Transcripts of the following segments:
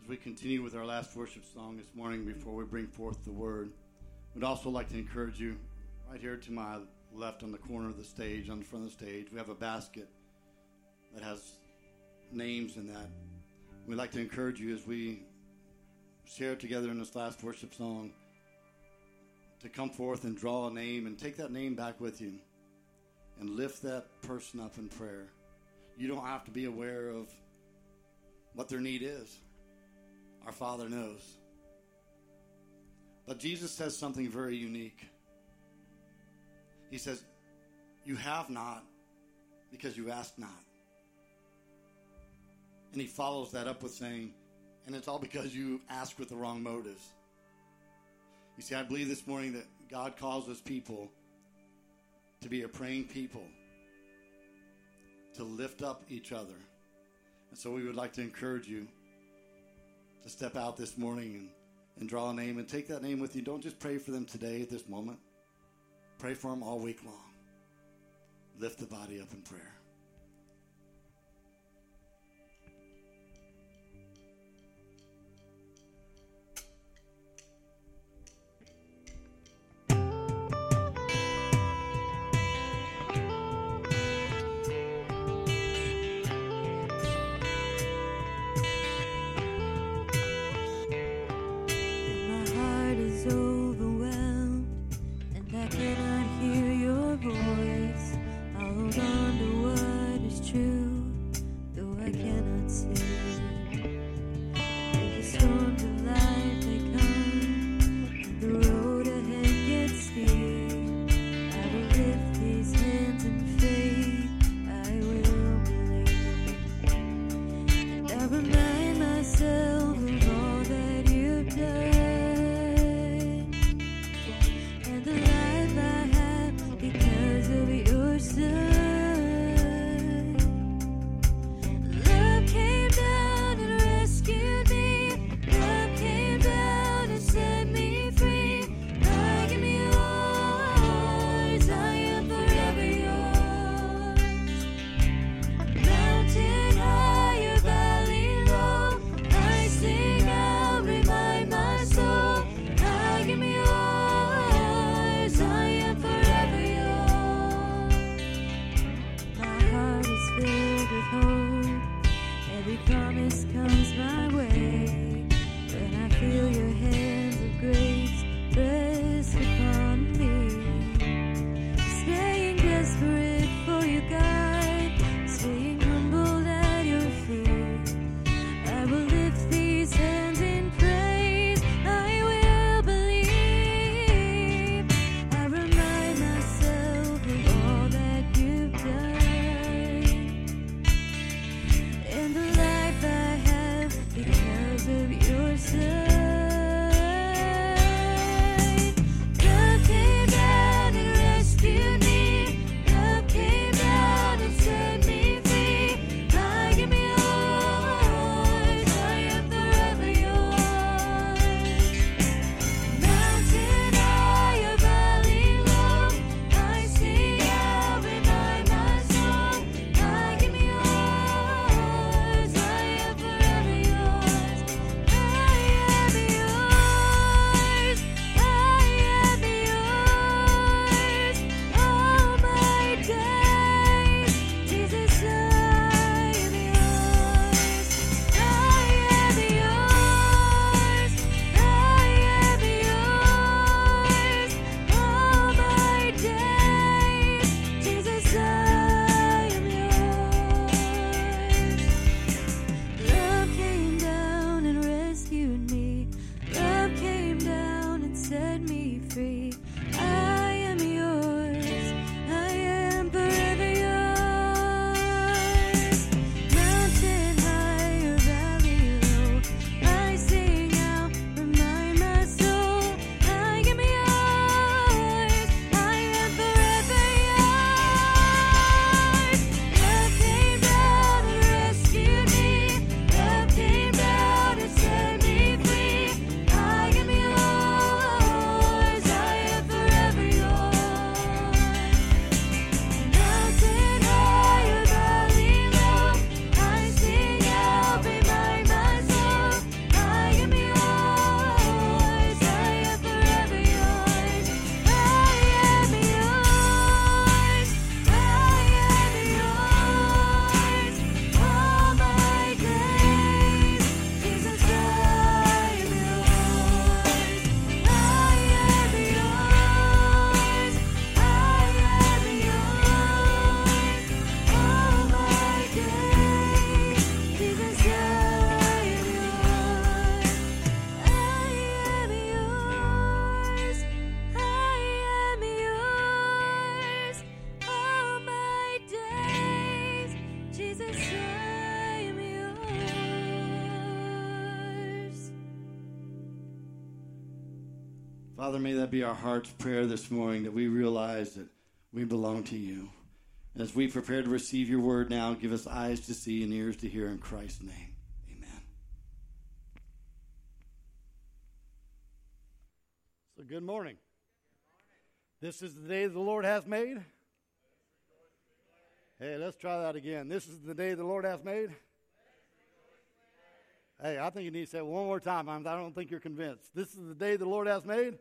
we continue with our last worship song this morning before we bring forth the word, we'd also like to encourage you right here to my left on the corner of the stage, on the front of the stage. We have a basket that has names in that. We'd like to encourage you as we share together in this last worship song to come forth and draw a name and take that name back with you and lift that person up in prayer. You don't have to be aware of what their need is. Our Father knows. But Jesus says something very unique. He says, you have not because you ask not. And he follows that up with saying, and it's all because you ask with the wrong motives. You see, I believe this morning that God calls us people to be a praying people, to lift up each other. And so we would like to encourage you to step out this morning and draw a name and take that name with you. Don't just pray for them today at this moment. Pray for them all week long. Lift the body up in prayer. Love came down and rescued me. Love Father, may that be our heart's prayer this morning, that we realize that we belong to you. As we prepare to receive your word now, give us eyes to see and ears to hear in Christ's name. Amen. So good morning. This is the day the Lord has made. Hey, let's try that again. This is the day the Lord has made. Hey, I think you need to say it one more time. I don't think you're convinced. This is the day the Lord has made.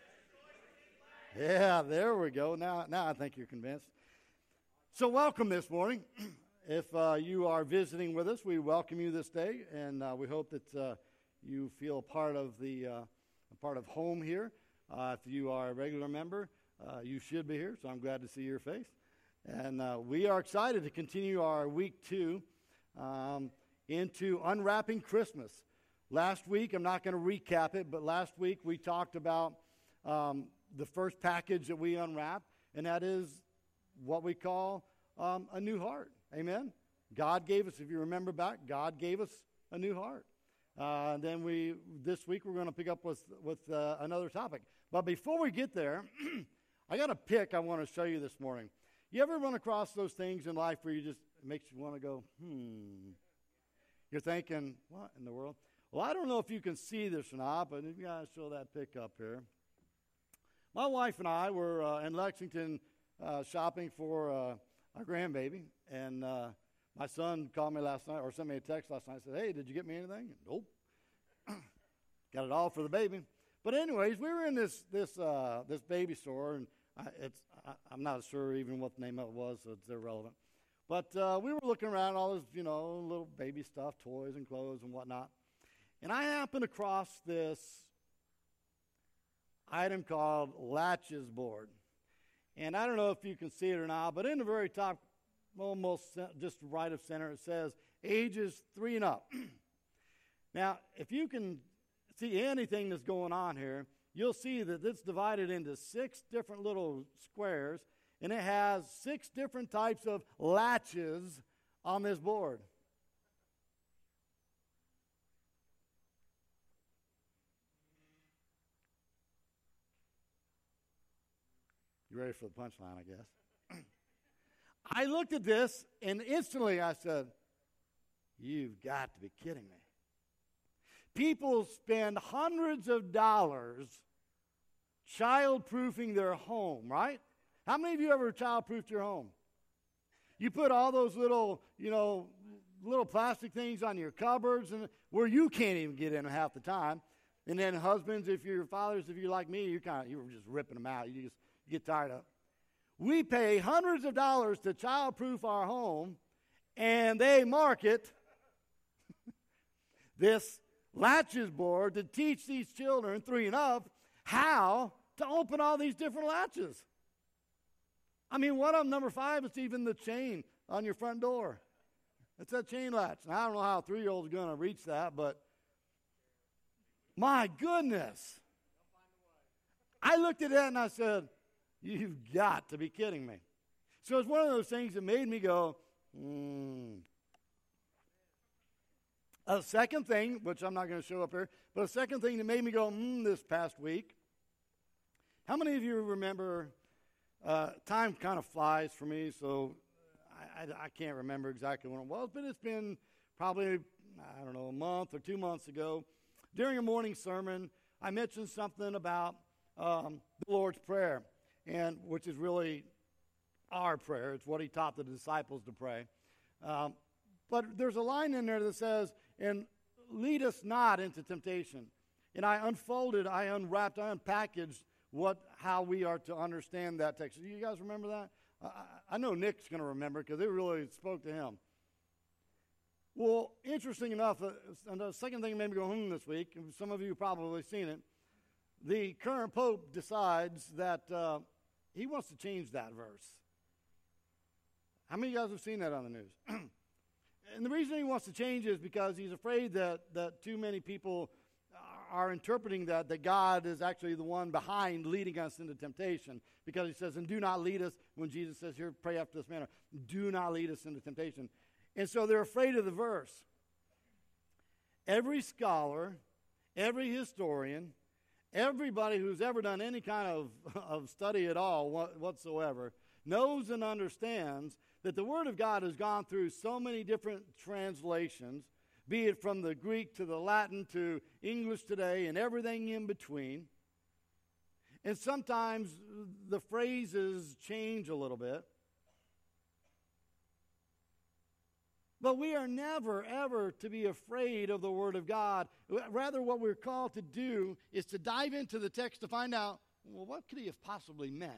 Yeah, there we go. Now I think you're convinced. So welcome this morning. If you are visiting with us, we welcome you this day, and we hope that you feel part of home here. If you are a regular member, you should be here, so I'm glad to see your face. And we are excited to continue our week 2 into Unwrapping Christmas. Last week, I'm not going to recap it, but last week we talked about the first package that we unwrapped, and that is what we call a new heart. Amen? God gave us, if you remember back, God gave us a new heart. Then this week we're going to pick up with another topic. But before we get there, I got a pic I want to show you this morning. You ever run across those things in life where it makes you want to go, You're thinking, what in the world? Well, I don't know if you can see this or not, but you guys show that pic up here. My wife and I were in Lexington shopping for our grandbaby, and my son called me last night or sent me a text last night and said, hey, did you get me anything? Nope. Got it all for the baby. But anyways, we were in this baby store, and I'm not sure even what the name of it was, so it's irrelevant. But we were looking around all this, little baby stuff, toys and clothes and whatnot. And I happened across this item called Latches Board. And I don't know if you can see it or not, but in the very top, almost just right of center, it says ages 3 and up. Now, if you can see anything that's going on here, you'll see that it's divided into 6 different little squares, and it has 6 different types of latches on this board. You ready for the punchline, I guess? I looked at this, and instantly I said, you've got to be kidding me. People spend hundreds of dollars child-proofing their home, right? How many of you ever child-proofed your home? You put all those little plastic things on your cupboards and where you can't even get in half the time. And then husbands, if you're fathers, if you're like me, you were just ripping them out. You get tired of it. We pay hundreds of dollars to child-proof our home, and they market this latches board to teach these children, 3 and up, how to open all these different latches. I mean, one of them, number 5, is even the chain on your front door. It's that chain latch. Now, I don't know how a 3-year-old is going to reach that, but my goodness. I looked at that and I said, you've got to be kidding me. So it's one of those things that made me go, A second thing, which I'm not going to show up here, but a second thing that made me go, this past week. How many of you remember, time kind of flies for me, so I can't remember exactly when it was, but it's been probably, a month or 2 months ago. During a morning sermon, I mentioned something about the Lord's Prayer, and which is really our prayer. It's what he taught the disciples to pray. But there's a line in there that says, and lead us not into temptation. And I unwrapped, I unpackaged how we are to understand that text. Do you guys remember that? I know Nick's going to remember because it really spoke to him. Well, interesting enough, and the second thing that made me go this week, and some of you have probably seen it, the current pope decides that he wants to change that verse. How many of you guys have seen that on the news? And the reason he wants to change is because he's afraid that too many people are interpreting that God is actually the one behind leading us into temptation. Because he says, and do not lead us, when Jesus says here, pray after this manner, do not lead us into temptation. And so they're afraid of the verse. Every scholar, every historian, Everybody who's ever done any kind of study at all whatsoever knows and understands that the Word of God has gone through so many different translations, be it from the Greek to the Latin to English today and everything in between. And sometimes the phrases change a little bit. But we are never, ever to be afraid of the Word of God. Rather, what we're called to do is to dive into the text to find out, well, what could he have possibly meant?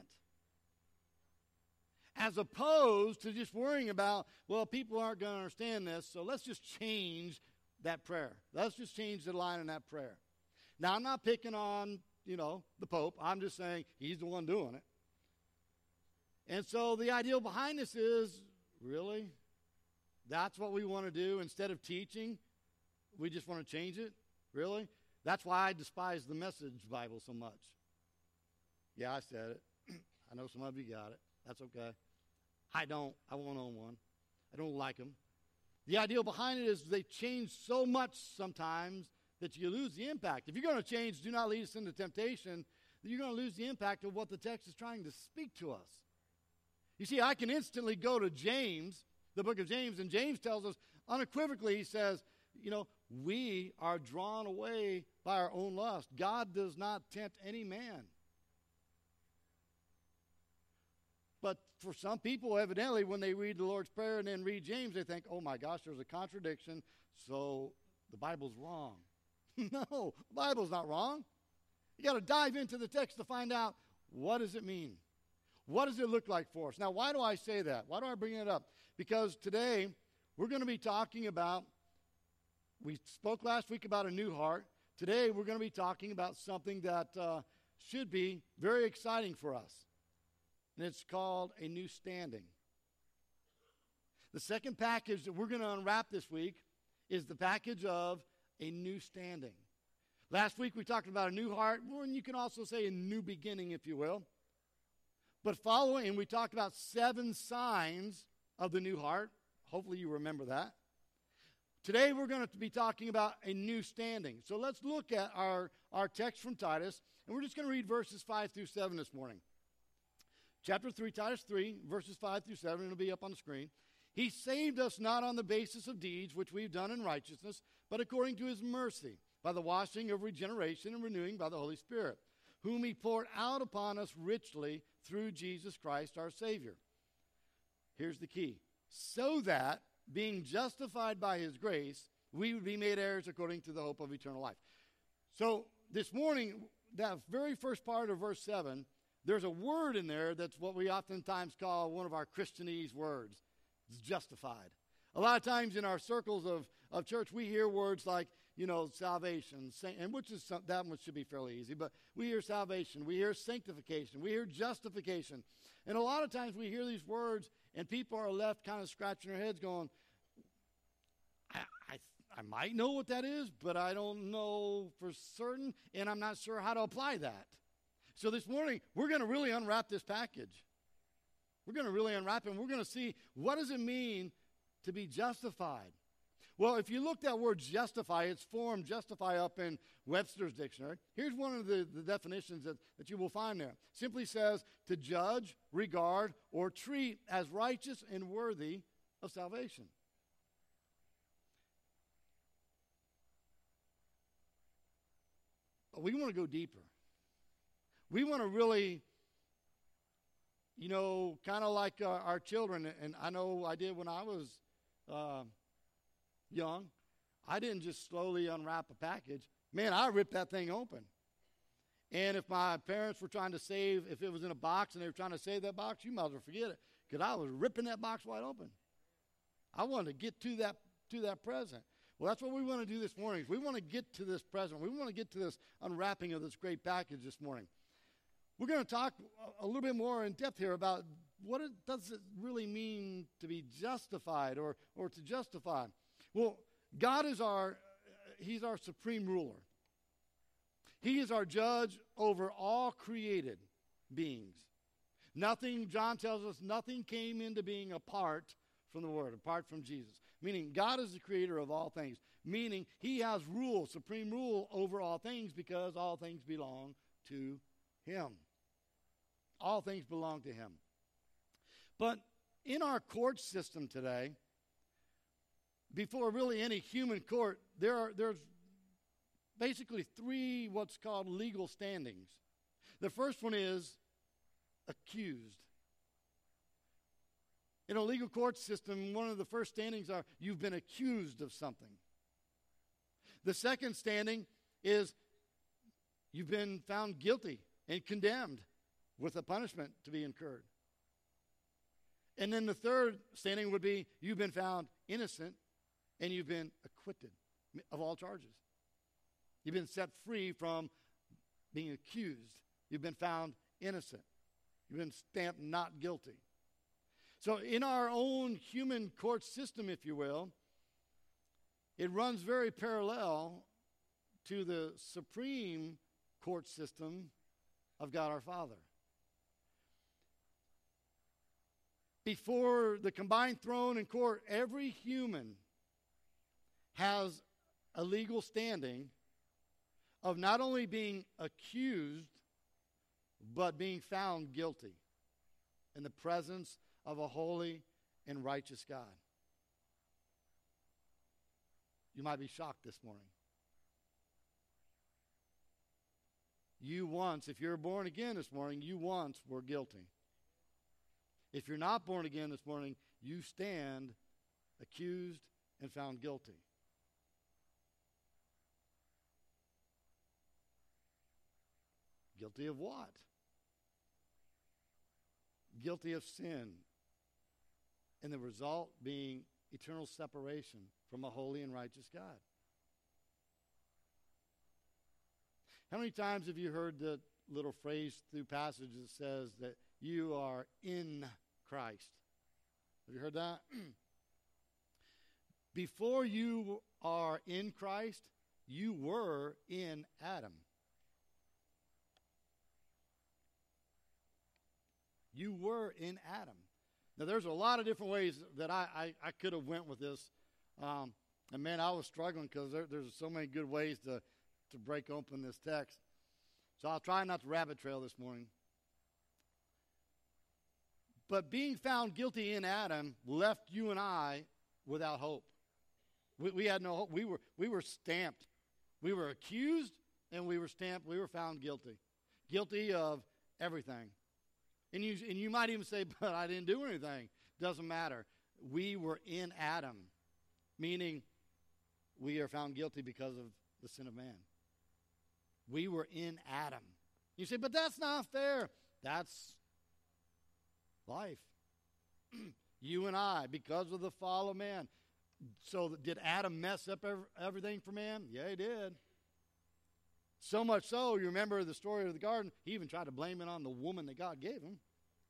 As opposed to just worrying about, well, people aren't going to understand this, so let's just change that prayer. Let's just change the line in that prayer. Now, I'm not picking on, the Pope. I'm just saying he's the one doing it. And so the ideal behind this is, really? That's what we want to do instead of teaching? We just want to change it? Really? That's why I despise the Message Bible so much. Yeah, I said it. I know some of you got it. That's okay. I don't. I won't own one. I don't like them. The ideal behind it is they change so much sometimes that you lose the impact. If you're going to change, do not lead us into temptation, then you're going to lose the impact of what the text is trying to speak to us. You see, I can instantly go to James, the book of James, and James tells us unequivocally, he says, we are drawn away by our own lust. God does not tempt any man. But for some people, evidently, when they read the Lord's Prayer and then read James, they think, oh my gosh, there's a contradiction, so the Bible's wrong. No, the Bible's not wrong. You got to dive into the text to find out, what does it mean? What does it look like for us? Now, why do I say that? Why do I bring it up? Because today, we're going to be talking about, we spoke last week about a new heart. Today, we're going to be talking about something that should be very exciting for us. And it's called a new standing. The second package that we're going to unwrap this week is the package of a new standing. Last week we talked about a new heart, and you can also say a new beginning, if you will. But following, and we talked about 7 signs of the new heart. Hopefully you remember that. Today we're going to be talking about a new standing. So let's look at our text from Titus, and we're just going to read verses 5 through 7 this morning. Chapter 3, Titus 3, verses 5 through 7, it'll be up on the screen. He saved us not on the basis of deeds which we've done in righteousness, but according to his mercy, by the washing of regeneration and renewing by the Holy Spirit, whom he poured out upon us richly through Jesus Christ our Savior. Here's the key. So that, being justified by his grace, we would be made heirs according to the hope of eternal life. So this morning, that very first part of verse 7, there's a word in there that's what we oftentimes call one of our Christianese words. It's justified. A lot of times in our circles of church, we hear words like, salvation, and that one should be fairly easy, but we hear salvation, we hear sanctification, we hear justification. And a lot of times we hear these words, and people are left kind of scratching their heads going, I might know what that is, but I don't know for certain, and I'm not sure how to apply that. So this morning, we're going to really unwrap this package. We're going to really unwrap it, and we're going to see, what does it mean to be justified? Well, if you look that word justify, it's form justify up in Webster's dictionary. Here's one of the definitions that you will find there. Simply says, to judge, regard, or treat as righteous and worthy of salvation. But we want to go deeper. We want to really, kind of like our children, and I know I did when I was young. I didn't just slowly unwrap a package. Man, I ripped that thing open. And if my parents were trying to save, if it was in a box and they were trying to save that box, you might as well forget it, because I was ripping that box wide open. I wanted to get to that present. Well, that's what we want to do this morning. We want to get to this present. We want to get to this unwrapping of this great package this morning. We're going to talk a little bit more in depth here about what does it really mean to be justified or to justify. Well, God is He's our supreme ruler. He is our judge over all created beings. Nothing, John tells us, nothing came into being apart from the Word, apart from Jesus. Meaning God is the creator of all things. meaning he has rule, supreme rule over all things because all things belong to him. All things belong to him. But in our court system today, before really any human court, there's basically three what's called legal standings. The first one is accused. In a legal court system, one of the first standings are you've been accused of something. The second standing is you've been found guilty and condemned with a punishment to be incurred. And then the third standing would be you've been found innocent and you've been acquitted of all charges. You've been set free from being accused. You've been found innocent. You've been stamped not guilty. So in our own human court system, if you will, it runs very parallel to the supreme court system of God our Father. Before the combined throne and court, every human has a legal standing of not only being accused, but being found guilty in the presence of a holy and righteous God. You might be shocked this morning. You once, if you're born again this morning, you once were guilty. If you're not born again this morning, you stand accused and found guilty. Guilty of what? Guilty of sin. And the result being eternal separation from a holy and righteous God. How many times have you heard the little phrase through passage that says that you are in Christ? Have you heard that? Before you are in Christ, you were in Adam. You were in Adam. Now, there's a lot of different ways that I could have went with this. And, man, I was struggling because there's so many good ways to break open this text. So I'll try not to rabbit trail this morning. But being found guilty in Adam left you and I without hope. We had no hope. We were stamped. We were accused and we were stamped. We were found guilty. Guilty of everything. And you might even say, but I didn't do anything. Doesn't matter. We were in Adam, meaning we are found guilty because of the sin of man. We were in Adam. You say, but that's not fair. That's life. You and I, because of the fall of man. So did Adam mess up everything for man? Yeah, he did. So much so, you remember the story of the garden, he even tried to blame it on the woman that God gave him.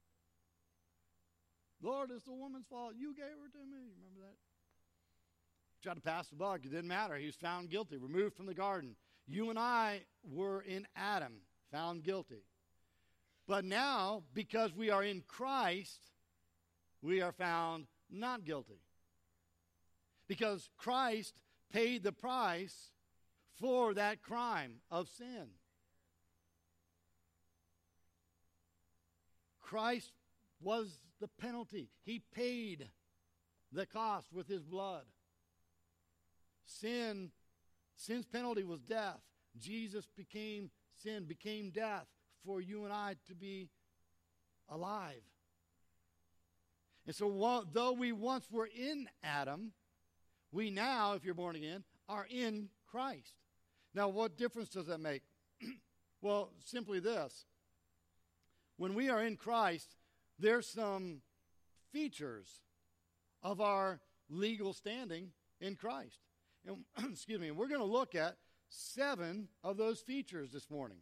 Lord, it's the woman's fault. You gave her to me. Remember that? Tried to pass the buck. It didn't matter. He was found guilty, removed from the garden. You and I were in Adam, found guilty. But now, because we are in Christ, we are found not guilty. Because Christ paid the price for that crime of sin. Christ was the penalty. He paid the cost with his blood. Sin's penalty was death. Jesus became sin, became death for you and I to be alive. And so though we once were in Adam, we now, if you're born again, are in Christ. Now, what difference does that make? Well, simply this. When we are in Christ, there's some features of our legal standing in Christ. And, excuse me, we're going to look at 7 of those features this morning.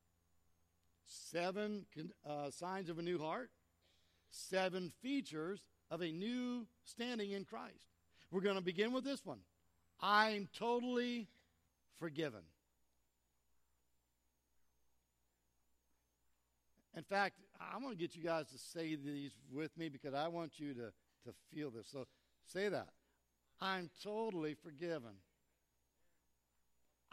7 signs of a new heart. 7 features of a new standing in Christ. We're going to begin with this one. I'm totally forgiven. In fact, I'm going to get you guys to say these with me because I want you to feel this. So say that. I'm totally forgiven.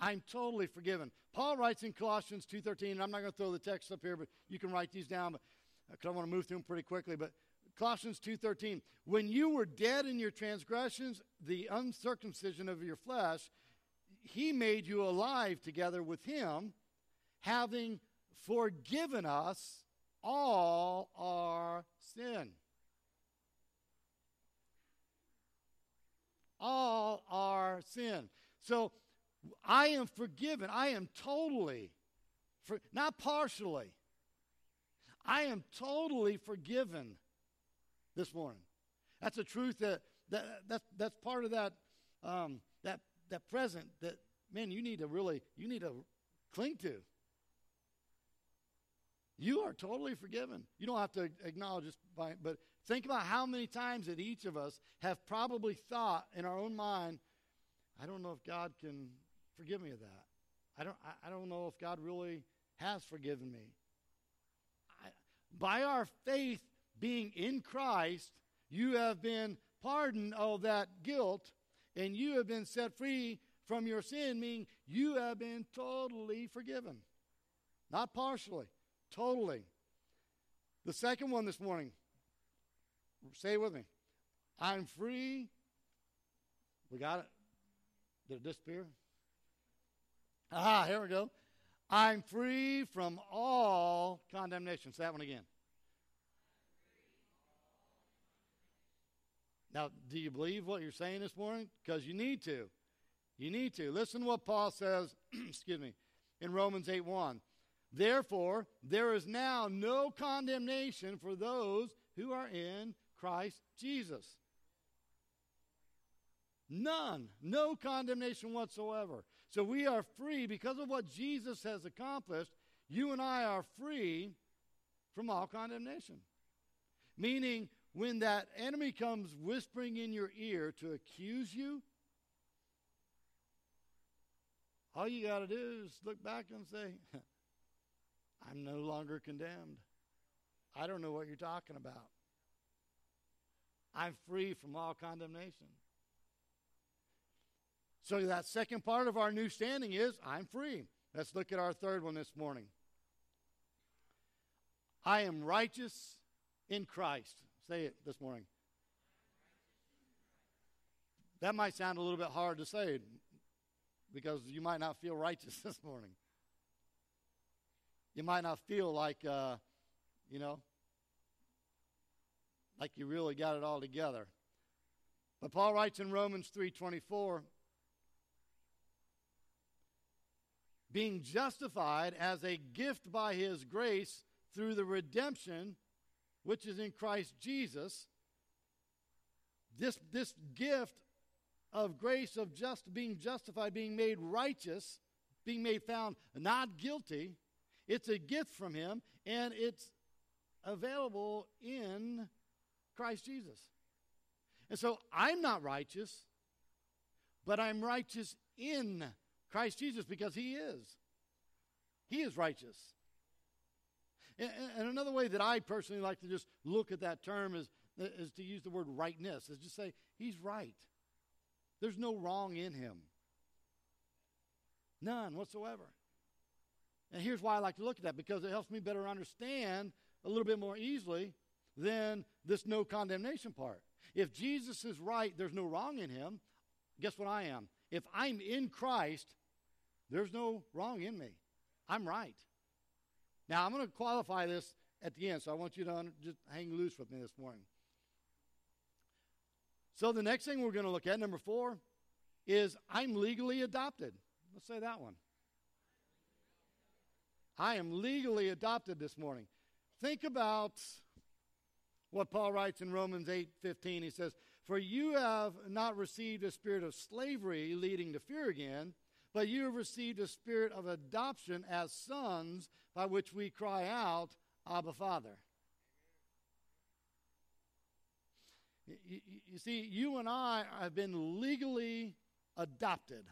I'm totally forgiven. Paul writes in Colossians 2:13, and I'm not going to throw the text up here, but you can write these down, because I want to move through them pretty quickly. But Colossians 2:13, when you were dead in your transgressions, the uncircumcision of your flesh, he made you alive together with him, having forgiven us all our sin. All our sin. So I am forgiven. I am totally, not partially. I am totally forgiven this morning. That's a truth that's part of that present that, man, you need to cling to. You are totally forgiven. You don't have to acknowledge this, but think about how many times that each of us have probably thought in our own mind, I don't know if God can forgive me of that. I don't know if God really has forgiven me. By our faith being in Christ, you have been pardoned of that guilt, and you have been set free from your sin, meaning you have been totally forgiven. Not partially, totally. The second one this morning, say it with me. I'm free. We got it? Did it disappear? Here we go. I'm free from all condemnation. Say that one again. Now, do you believe what you're saying this morning? Because you need to. You need to. Listen to what Paul says, excuse me, in Romans 8:1. Therefore, there is now no condemnation for those who are in Christ Jesus. None. No condemnation whatsoever. So we are free because of what Jesus has accomplished. You and I are free from all condemnation. Meaning, when that enemy comes whispering in your ear to accuse you, all you got to do is look back and say, I'm no longer condemned. I don't know what you're talking about. I'm free from all condemnation. So that second part of our new standing is, I'm free. Let's look at our third one this morning. I am righteous in Christ. Say it this morning. That might sound a little bit hard to say because you might not feel righteous this morning. You might not feel like, like you really got it all together. But Paul writes in Romans 3:24, being justified as a gift by his grace through the redemption which is in Christ Jesus. This gift of grace of being justified, being made righteous, being made found not guilty, it's a gift from him, and it's available in Christ Jesus. And so I'm not righteous, but I'm righteous in Christ Jesus because he is. He is righteous. And another way that I personally like to just look at that term is to use the word rightness, is just say, he's right. There's no wrong in him. None whatsoever. And here's why I like to look at that, because it helps me better understand a little bit more easily than this no condemnation part. If Jesus is right, there's no wrong in him, guess what I am? If I'm in Christ, there's no wrong in me. I'm right. Now, I'm going to qualify this at the end, so I want you to just hang loose with me this morning. So the next thing we're going to look at, number 4, is I'm legally adopted. Let's say that one. I am legally adopted this morning. Think about what Paul writes in Romans 8:15. He says, for you have not received a spirit of slavery leading to fear again, but you have received a spirit of adoption as sons, by which we cry out, Abba, Father. You see, you and I have been legally adopted.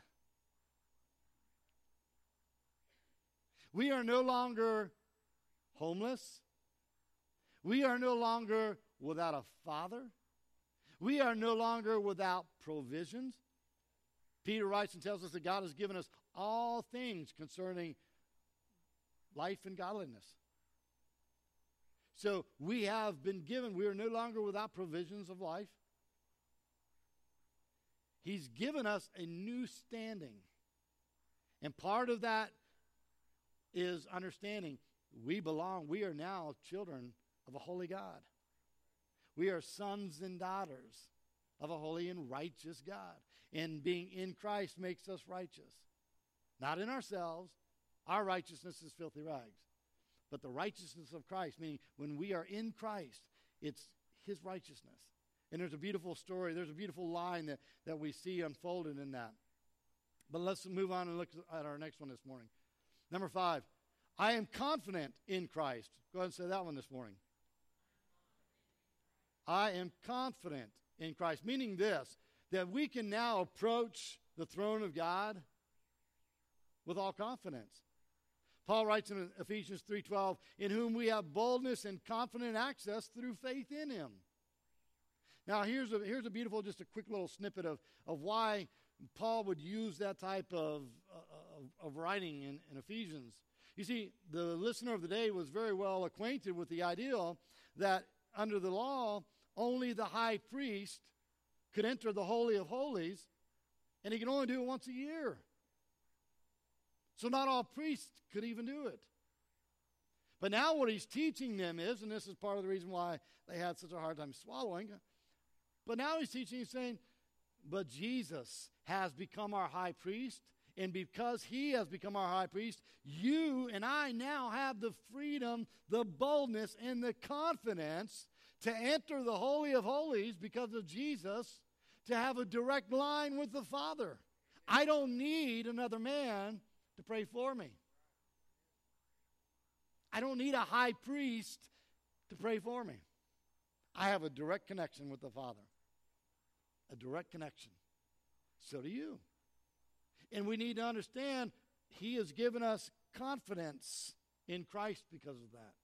We are no longer homeless. We are no longer without a father. We are no longer without provisions. Peter writes and tells us that God has given us all things concerning life and godliness. So we have been given, we are no longer without provisions of life. He's given us a new standing. And part of that is understanding we are now children of a holy God. We are sons and daughters of a holy and righteous God. And being in Christ makes us righteous. Not in ourselves. Our righteousness is filthy rags. But the righteousness of Christ, meaning when we are in Christ, it's his righteousness. And there's a beautiful story, there's a beautiful line that we see unfolded in that. But let's move on and look at our next one this morning. Number 5, I am confident in Christ. Go ahead and say that one this morning. I am confident in Christ, meaning this, that we can now approach the throne of God with all confidence. Paul writes in Ephesians 3:12, in whom we have boldness and confident access through faith in him. Now, here's a beautiful, just a quick little snippet of why Paul would use that type of writing in Ephesians. You see, the listener of the day was very well acquainted with the idea that under the law, only the high priest could enter the Holy of Holies, and he could only do it once a year. So not all priests could even do it. But now what he's teaching them is, and this is part of the reason why they had such a hard time swallowing, but now he's teaching, he's saying, but Jesus has become our high priest, and because he has become our high priest, you and I now have the freedom, the boldness, and the confidence to enter the Holy of Holies because of Jesus, to have a direct line with the Father. I don't need another man to pray for me. I don't need a high priest to pray for me. I have a direct connection with the Father. A direct connection. So do you. And we need to understand he has given us confidence in Christ because of that.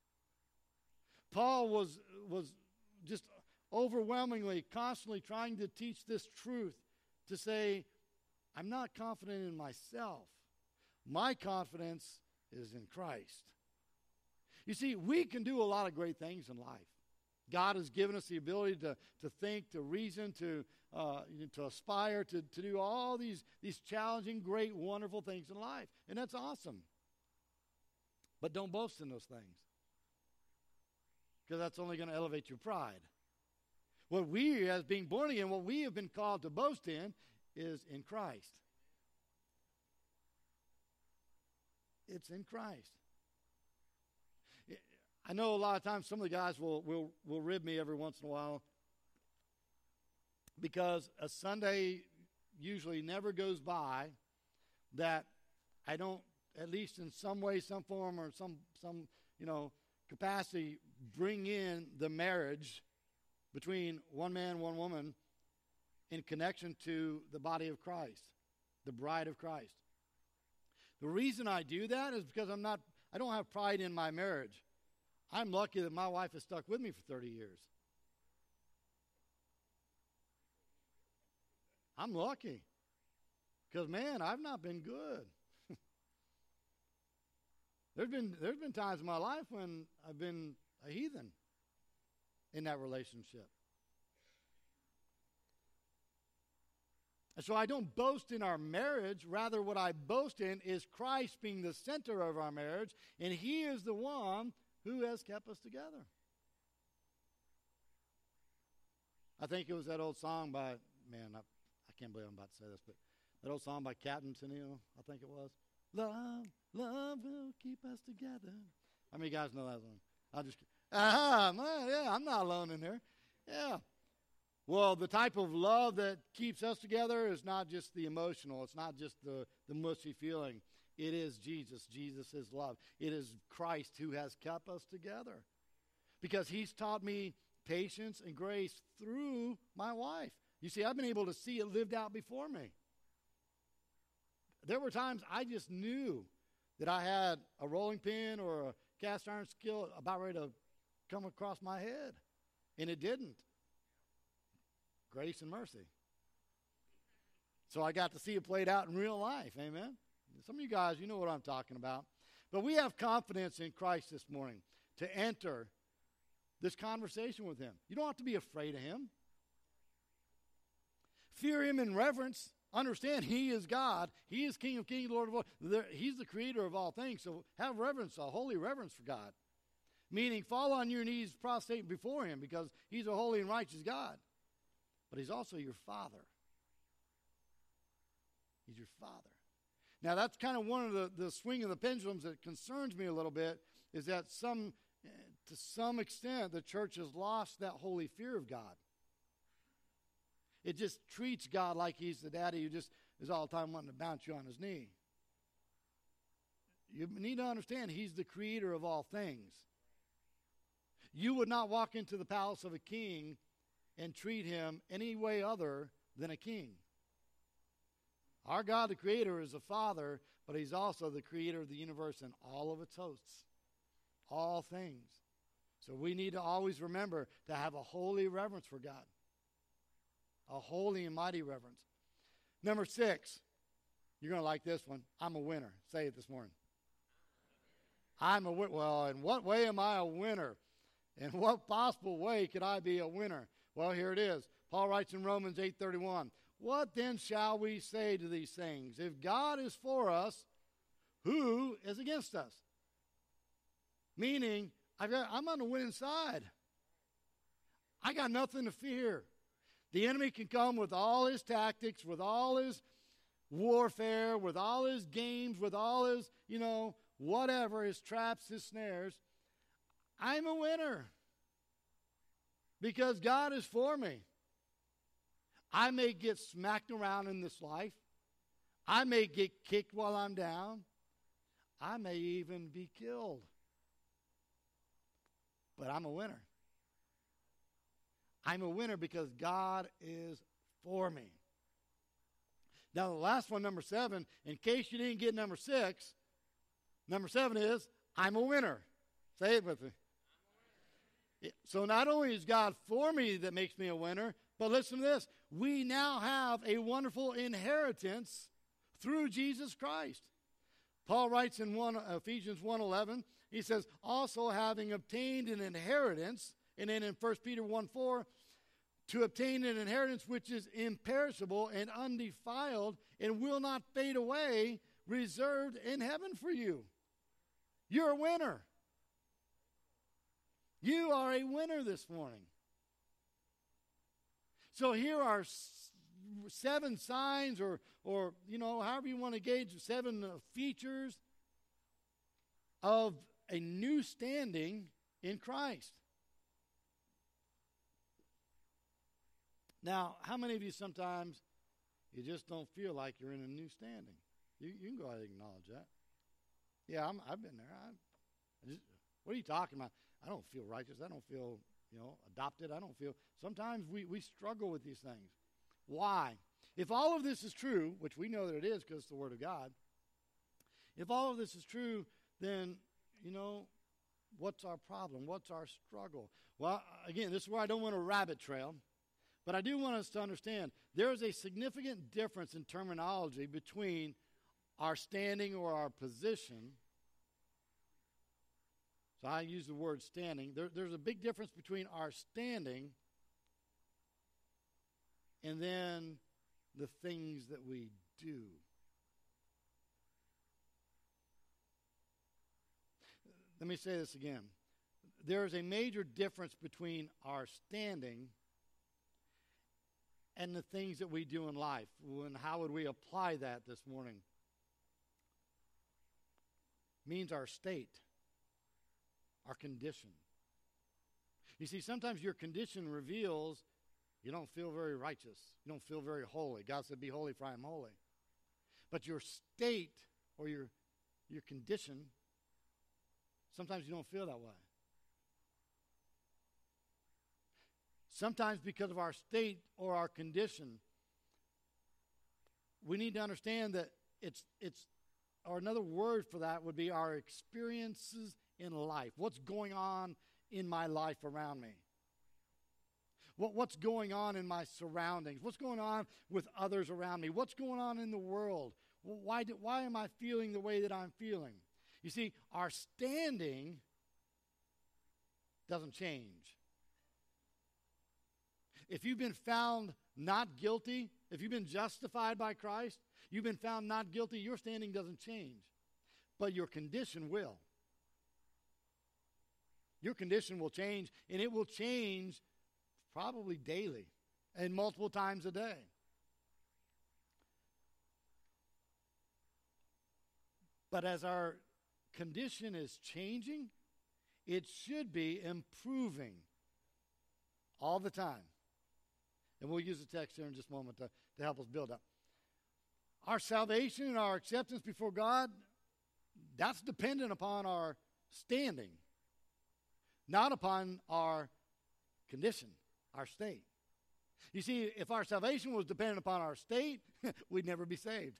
Paul was just overwhelmingly, constantly trying to teach this truth, to say, I'm not confident in myself. My confidence is in Christ. You see, we can do a lot of great things in life. God has given us the ability to think, to reason, to aspire, to do all these challenging, great, wonderful things in life. And that's awesome. But don't boast in those things, because that's only going to elevate your pride. What we, as being born again, what we have been called to boast in is in Christ. It's in Christ. I know a lot of times some of the guys will rib me every once in a while because a Sunday usually never goes by that I don't, at least in some way, some form, or some capacity, bring in the marriage between one man, one woman in connection to the body of Christ, the bride of Christ. The reason I do that is because I don't have pride in my marriage. I'm lucky that my wife has stuck with me for 30 years. I'm lucky. Because, man, I've not been good. There's been times in my life when I've been a heathen in that relationship. And so I don't boast in our marriage. Rather, what I boast in is Christ being the center of our marriage, and he is the one who has kept us together. I think it was that old song by, I can't believe I'm about to say this, but that old song by Captain Tennille, I think it was. Love will keep us together. How many guys know that song? I'm not alone in there. Yeah. Well, the type of love that keeps us together is not just the emotional. It's not just the mushy feeling. It is Jesus. Jesus is love. It is Christ who has kept us together. Because he's taught me patience and grace through my wife. You see, I've been able to see it lived out before me. There were times I just knew that I had a rolling pin or a cast iron skillet about ready to come across my head. And it didn't. Grace and mercy. So I got to see it played out in real life. Amen? Some of you guys, you know what I'm talking about. But we have confidence in Christ this morning to enter this conversation with him. You don't have to be afraid of him. Fear him in reverence. Understand he is God. He is King of kings, Lord of lords. He's the creator of all things. So have reverence, a holy reverence for God. Meaning fall on your knees prostrate before him because he's a holy and righteous God. But he's also your Father. He's your Father. Now that's kind of one of the swing of the pendulums that concerns me a little bit, is that to some extent the church has lost that holy fear of God. It just treats God like he's the daddy who just is all the time wanting to bounce you on his knee. You need to understand he's the creator of all things. You would not walk into the palace of a king and treat him any way other than a king. Our God, the creator, is a father, but he's also the creator of the universe and all of its hosts, all things. So we need to always remember to have a holy reverence for God, a holy and mighty reverence. Number 6, you're going to like this one. I'm a winner. Say it this morning. I'm a winner. Well, in what way am I a winner? In what possible way could I be a winner? Well, here it is. Paul writes in Romans 8:31, what then shall we say to these things? If God is for us, who is against us? Meaning, I'm on the winning side. I got nothing to fear. The enemy can come with all his tactics, with all his warfare, with all his games, with all his, whatever, his traps, his snares. I'm a winner because God is for me. I may get smacked around in this life. I may get kicked while I'm down. I may even be killed. But I'm a winner. I'm a winner because God is for me. Now, the last one, number 7, in case you didn't get number 6, number 7 is, I'm a winner. Say it with me. So not only is God for me that makes me a winner, but listen to this. We now have a wonderful inheritance through Jesus Christ. Paul writes in Ephesians 1:11, he says, also having obtained an inheritance, and then in 1 Peter 1:4, to obtain an inheritance which is imperishable and undefiled and will not fade away, reserved in heaven for you. You're a winner. You are a winner this morning. So here are 7 signs or however you want to gauge, 7 features of a new standing in Christ. Now, how many of you sometimes you just don't feel like you're in a new standing? You can go ahead and acknowledge that. Yeah, I've been there. What are you talking about? I don't feel righteous. I don't feel, adopted. I don't feel. Sometimes we struggle with these things. Why? If all of this is true, which we know that it is because it's the Word of God, if all of this is true, then, what's our problem? What's our struggle? Well, again, this is where I don't want a rabbit trail, but I do want us to understand there is a significant difference in terminology between our standing or our position. So I use the word standing. There's a big difference between our standing and then the things that we do. Let me say this again. There is a major difference between our standing and the things that we do in life. And how would we apply that this morning? Means our state, our condition. You see, sometimes your condition reveals you don't feel very righteous. You don't feel very holy. God said, be holy for I am holy. But your state or your condition, sometimes you don't feel that way. Sometimes because of our state or our condition, we need to understand that or another word for that would be our experiences in life. What's going on in my life around me? What's going on in my surroundings? What's going on with others around me? What's going on in the world? why am I feeling the way that I'm feeling? You see, our standing doesn't change. If you've been found not guilty, if you've been justified by Christ, you've been found not guilty, your standing doesn't change. But your condition will. Your condition will change, and it will change probably daily and multiple times a day. But as our condition is changing, it should be improving all the time. And we'll use the text here in just a moment to help us build up. Our salvation and our acceptance before God, that's dependent upon our standing, not upon our condition, our state. You see, if our salvation was dependent upon our state, we'd never be saved.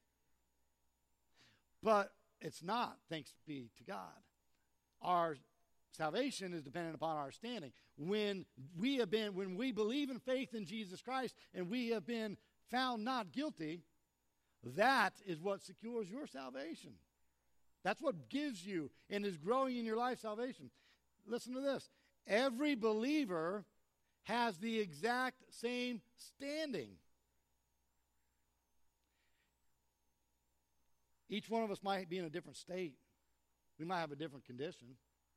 But it's not, thanks be to God. Our salvation is dependent upon our standing. When we believe in faith in Jesus Christ and we have been found not guilty, that is what secures your salvation. That's what gives you and is growing in your life salvation. Listen to this. Every believer has the exact same standing. Each one of us might be in a different state. We might have a different condition.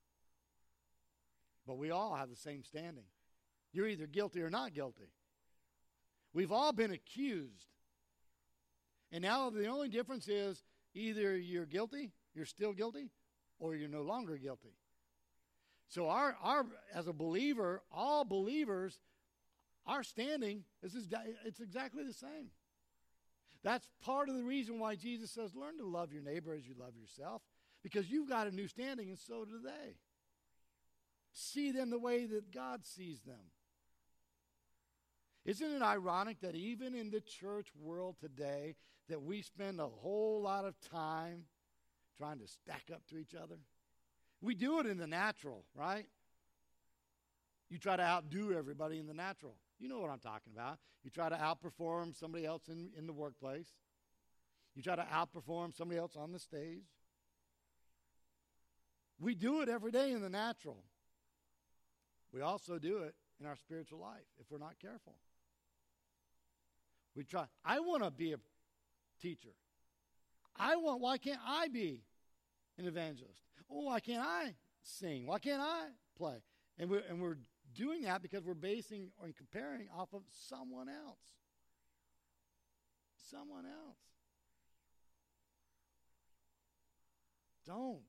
But we all have the same standing. You're either guilty or not guilty. We've all been accused. And now the only difference is either you're guilty, you're still guilty, or you're no longer guilty. So our as a believer, all believers, our standing it's exactly the same. That's part of the reason why Jesus says, learn to love your neighbor as you love yourself, because you've got a new standing, and so do they. See them the way that God sees them. Isn't it ironic that even in the church world today that we spend a whole lot of time trying to stack up to each other? We do it in the natural, right? You try to outdo everybody in the natural. You know what I'm talking about. You try to outperform somebody else in the workplace. You try to outperform somebody else on the stage. We do it every day in the natural. We also do it in our spiritual life if we're not careful. We try. I want to be a teacher. Why can't I be an evangelist? Oh, why can't I sing? Why can't I play? And we're doing that because we're basing or comparing off of someone else. Someone else. Don't.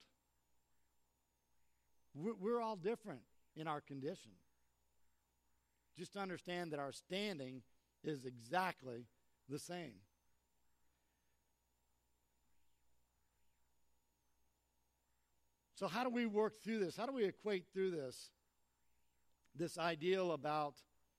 We're all different in our condition. Just understand that our standing is exactly the same. So how do we work through this? How do we equate through this ideal about,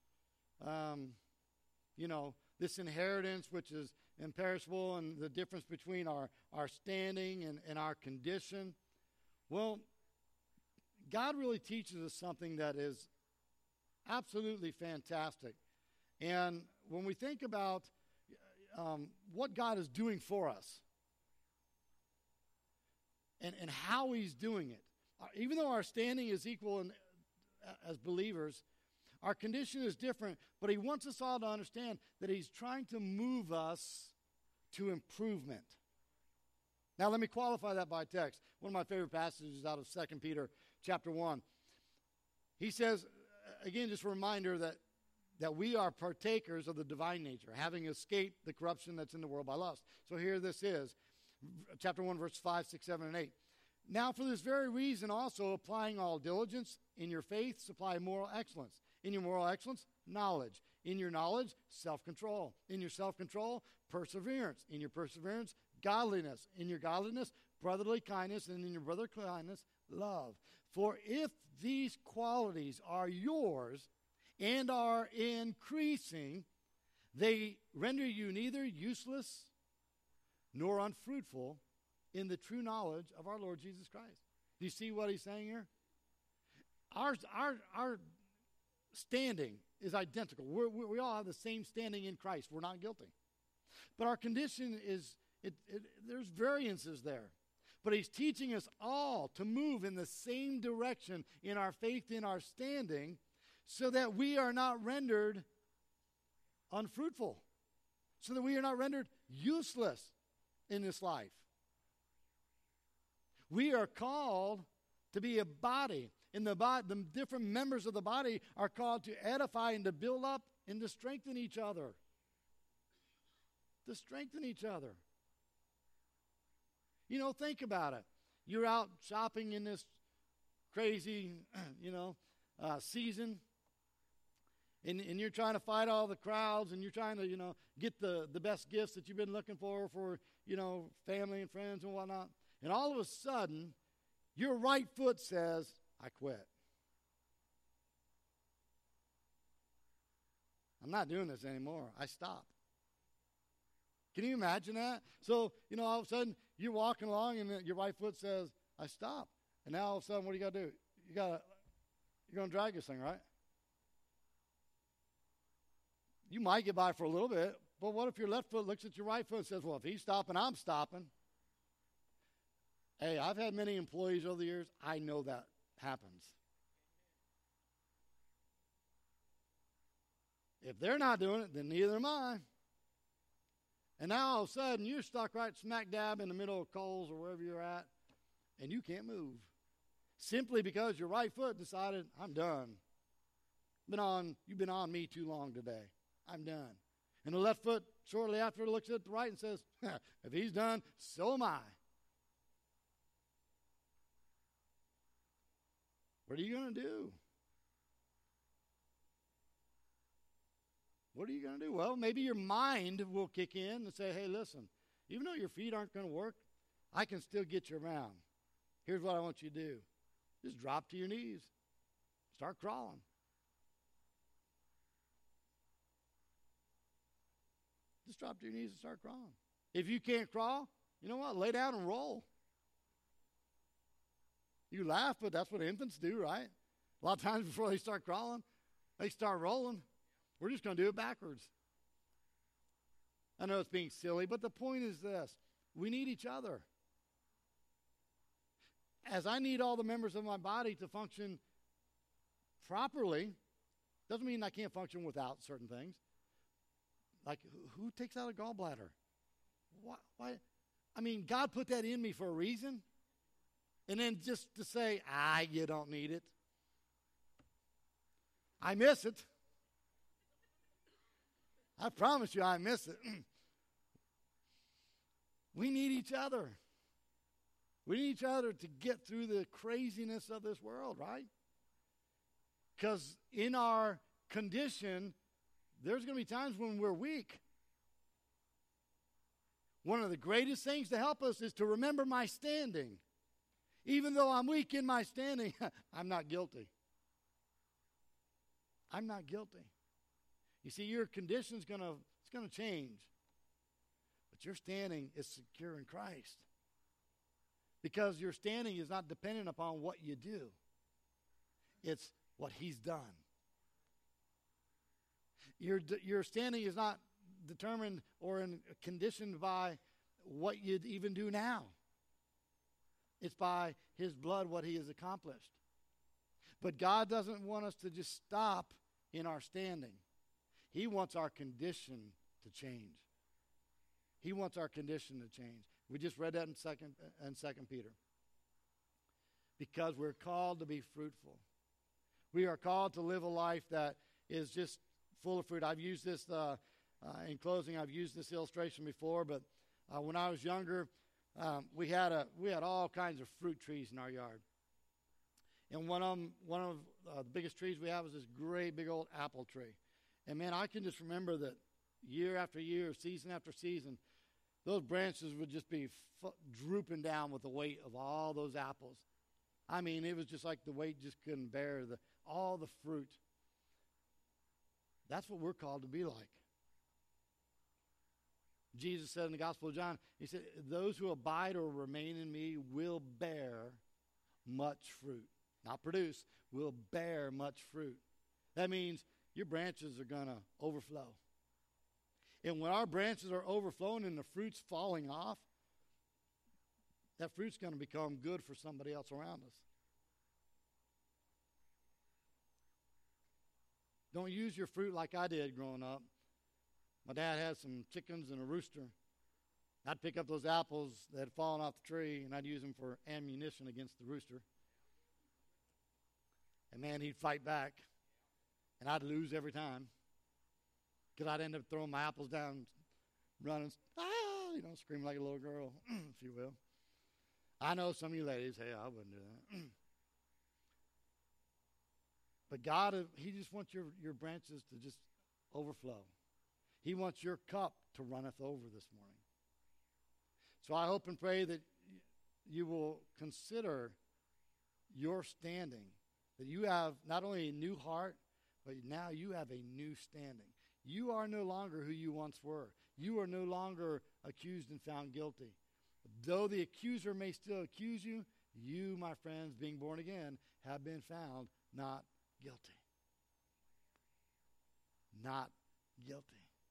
this inheritance which is imperishable and the difference between our standing and our condition? Well, God really teaches us something that is absolutely fantastic. And when we think about what God is doing for us and how he's doing it, even though our standing is equal as believers, our condition is different, but he wants us all to understand that he's trying to move us to improvement. Now, let me qualify that by text. One of my favorite passages is out of 2 Peter chapter 1. He says, again, just a reminder that we are partakers of the divine nature, having escaped the corruption that's in the world by lust. So here this is, chapter 1, verse 5, 6, 7, and 8. Now, for this very reason also, applying all diligence, in your faith, supply moral excellence. In your moral excellence, knowledge. In your knowledge, self-control. In your self-control, perseverance. In your perseverance, godliness. In your godliness, brotherly kindness. And in your brotherly kindness, love. For if these qualities are yours and are increasing, they render you neither useless nor unfruitful in the true knowledge of our Lord Jesus Christ. Do you see what he's saying here? Our standing is identical. We all have the same standing in Christ. We're not guilty. But our condition is There's variances there. But he's teaching us all to move in the same direction in our faith, in our standing, so that we are not rendered unfruitful, so that we are not rendered useless in this life. We are called to be a body. In the body, the different members of the body are called to edify and to build up and to strengthen each other. To strengthen each other. You know, think about it. You're out shopping in this crazy, season, and you're trying to fight all the crowds, and you're trying to, get the best gifts that you've been looking for, family and friends and whatnot. And all of a sudden, your right foot says, I quit. I'm not doing this anymore. I stop. Can you imagine that? So, all of a sudden, you're walking along and your right foot says, I stop. And now all of a sudden, what do you got to do? You're going to drag this thing, right? You might get by for a little bit, but what if your left foot looks at your right foot and says, well, if he's stopping, I'm stopping. Hey, I've had many employees over the years. I know that happens. If they're not doing it, then neither am I. And now all of a sudden, you're stuck right smack dab in the middle of Kohl's or wherever you're at, and you can't move. Simply because your right foot decided, I'm done. You've been on me too long today. I'm done. And the left foot shortly after looks at the right and says, if he's done, so am I. What are you going to do? What are you going to do? Well, maybe your mind will kick in and say, hey, listen, even though your feet aren't going to work, I can still get you around. Here's what I want you to do. Just drop to your knees. Start crawling. Just drop to your knees and start crawling. If you can't crawl, you know what? Lay down and roll. You laugh, but that's what infants do, right? A lot of times before they start crawling, they start rolling. We're just going to do it backwards. I know it's being silly, but the point is this. We need each other. As I need all the members of my body to function properly, doesn't mean I can't function without certain things. Like, who takes out a gallbladder? Why? I mean, God put that in me for a reason. And then just to say, you don't need it. I miss it. I promise you I miss it. We need each other. We need each other to get through the craziness of this world, right? Because in our condition, there's going to be times when we're weak. One of the greatest things to help us is to remember my standing. Even though I'm weak in my standing, I'm not guilty. I'm not guilty. You see, your condition's going to change. But your standing is secure in Christ. Because your standing is not dependent upon what you do. It's what he's done. Your standing is not determined or conditioned by what you even do now. It's by his blood, what he has accomplished. But God doesn't want us to just stop in our standing. He wants our condition to change. He wants our condition to change. We just read that in Second Peter. Because we're called to be fruitful. We are called to live a life that is just full of fruit. I've used this, in closing, I've used this illustration before, but when I was younger, we had all kinds of fruit trees in our yard. And one of the biggest trees we have is this great big old apple tree. And man, I can just remember that year after year, season after season, those branches would just be drooping down with the weight of all those apples. I mean, it was just like the weight just couldn't bear all the fruit. That's what we're called to be like. Jesus said in the Gospel of John, he said, those who abide or remain in me will bear much fruit. Not produce, will bear much fruit. That means your branches are going to overflow. And when our branches are overflowing and the fruit's falling off, that fruit's going to become good for somebody else around us. Don't use your fruit like I did growing up. My dad had some chickens and a rooster. I'd pick up those apples that had fallen off the tree, and I'd use them for ammunition against the rooster. And, man, he'd fight back, and I'd lose every time because I'd end up throwing my apples down, running, screaming like a little girl, if you will. I know some of you ladies, hey, I wouldn't do that. But God, he just wants your branches to just overflow. He wants your cup to runneth over this morning. So I hope and pray that you will consider your standing, that you have not only a new heart, but now you have a new standing. You are no longer who you once were. You are no longer accused and found guilty. Though the accuser may still accuse you, you, my friends, being born again, have been found not guilty. Not guilty.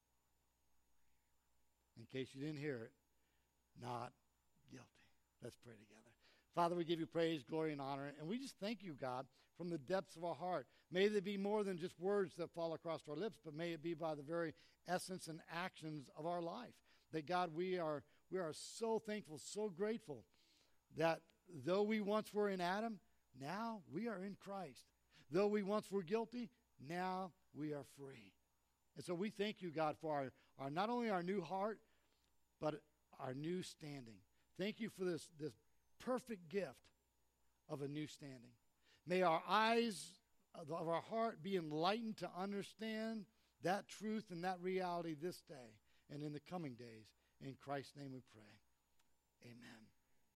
In case you didn't hear it, not guilty. Let's pray together. Father, we give you praise, glory, and honor, and we just thank you, God, from the depths of our heart. May they be more than just words that fall across our lips, but may it be by the very essence and actions of our life. That, God, we are so thankful, so grateful that though we once were in Adam, now we are in Christ. Though we once were guilty, now we are free. And so we thank you, God, for our not only our new heart, but our new standing. Thank you for this perfect gift of a new standing. May our eyes of our heart be enlightened to understand that truth and that reality this day and in the coming days. In Christ's name we pray. Amen.